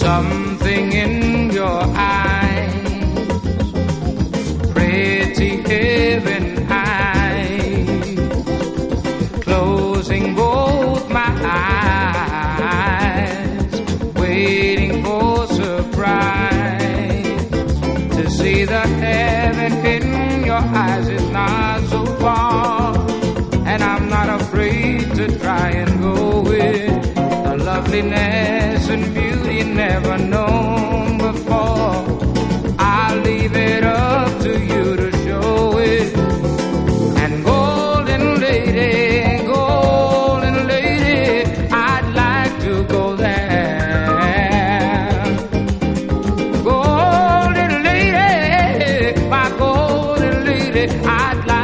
something in your eyes, pretty heaven eyes, closing both my eyes, waiting for surprise, to see the heaven in your eyes is not so far, and I'm not afraid to try and go with the loveliness and beauty never known before. I'll leave it up to you to show it. And golden lady, I'd like to go there. Golden lady, my golden lady, I'd like